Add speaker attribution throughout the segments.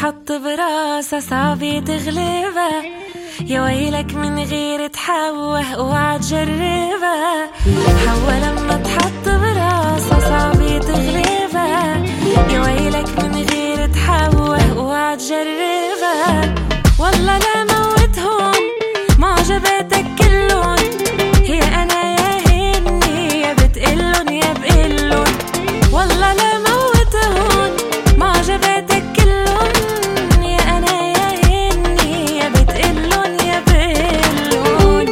Speaker 1: تحط براسها صعب تغلبها، يا ويلك من غير تحوه اوعى تجربها. حوا لما تحط براسها صعب تغلبها، يا ويلك من غير تحوه اوعى تجربها. والله لا موتهم ما عجبتك كلهم، هي انا يا هني يا بتقلن يا بقلن. والله لا موتهم ما عجبتك كلهم، يا انا يا هني يا بتقلن يا بقلن.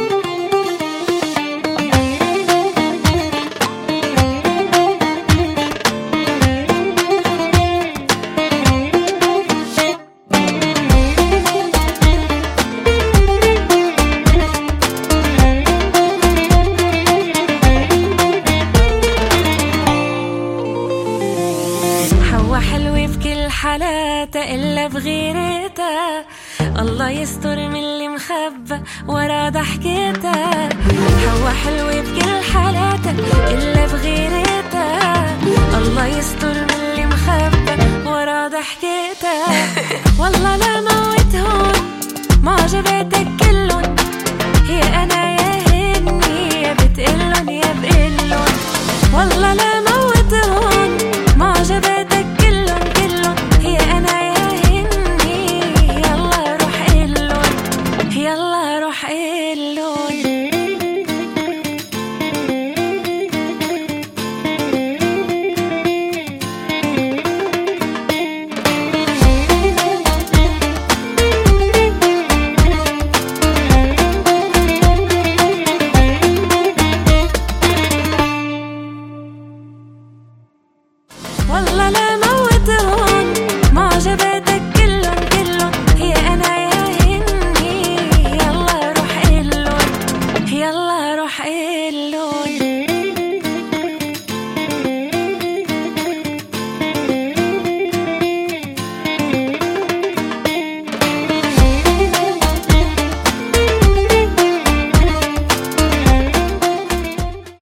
Speaker 1: حلوة بكل حالاتها إلا بغيرتها، الله يستر من اللي مخبى ورا ضحكتها. حوا حلوة بكل حالاتها إلا بغيرتها، الله يستر من اللي مخبى ورا ضحكتها. والله لا موتهم ما عجبتك كلهم، هي أنا يا هني يا بتقلن يا بقلن. والله لا موتهم ما عجبتك كلهم، هي أنا يا هني يلا روح قلن يلا روح قلن. والله لا